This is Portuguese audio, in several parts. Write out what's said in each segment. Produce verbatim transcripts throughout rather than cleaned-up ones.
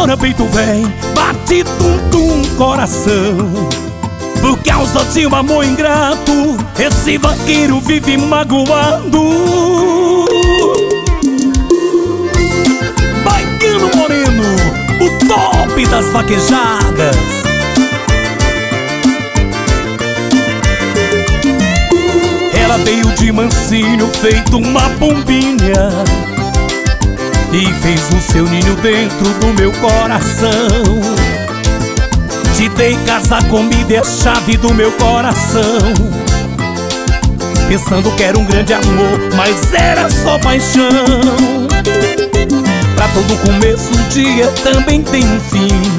Chora, peito vem, bate tum-tum coração. Por causa de um amor ingrato, esse vaqueiro vive magoado. Baiano Moreno, o top das vaquejadas. Ela veio de mansinho feito uma pombinha e fez o seu ninho dentro do meu coração. Te dei casa, comida e a chave do meu coração, pensando que era um grande amor, mas era só paixão. Pra todo começo um dia também tem um fim.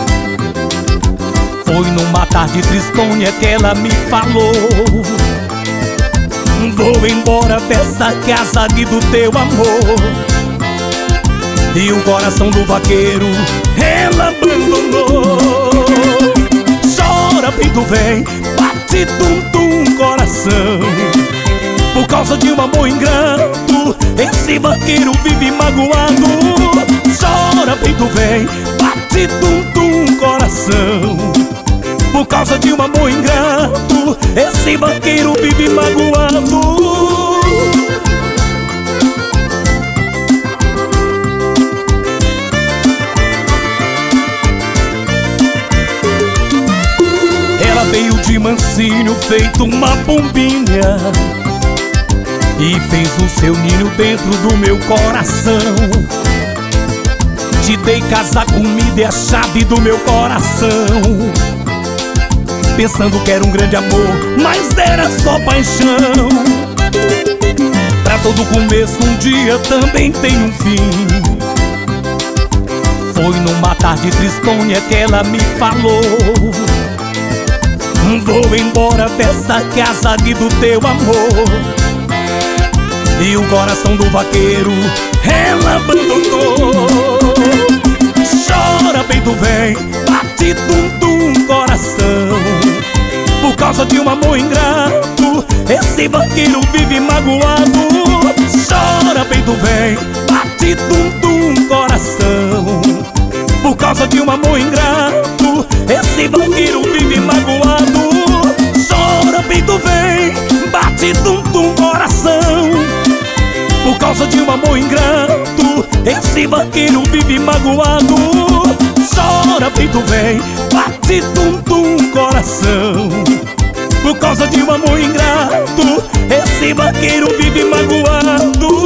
Foi numa tarde tristonha que ela me falou: vou embora dessa casa e do teu amor. E o coração do vaqueiro ela abandonou. Chora, peito vem, bate tum-tum coração. Por causa de um amor ingrato, esse vaqueiro vive magoado. Chora, peito vem, bate tum-tum coração. Por causa de um amor ingrato, esse vaqueiro vive magoado. Ela veio de mansinho feito uma pombinha e fez o seu ninho dentro do meu coração. Te dei casa, comida e a chave do meu coração, pensando que era um grande amor, mas era só paixão. Pra todo começo um dia também tem um fim. Foi numa tarde tristonha que ela me falou: vou embora dessa casa e do teu amor. E o coração do vaqueiro ela abandonou. Chora, peito vem, bate tum-tum coração. Por causa de um amor ingrato, esse vaqueiro vive magoado. Chora, peito vem, bate tum-tum coração. Por causa de um amor ingrato, esse vaqueiro vive magoado. Chora, peito vem, bate tum-tum coração. Por causa de um amor ingrato, esse vaqueiro vive magoado. Chora, peito vem, bate tum-tum coração. Por causa de um amor ingrato, esse vaqueiro vive magoado.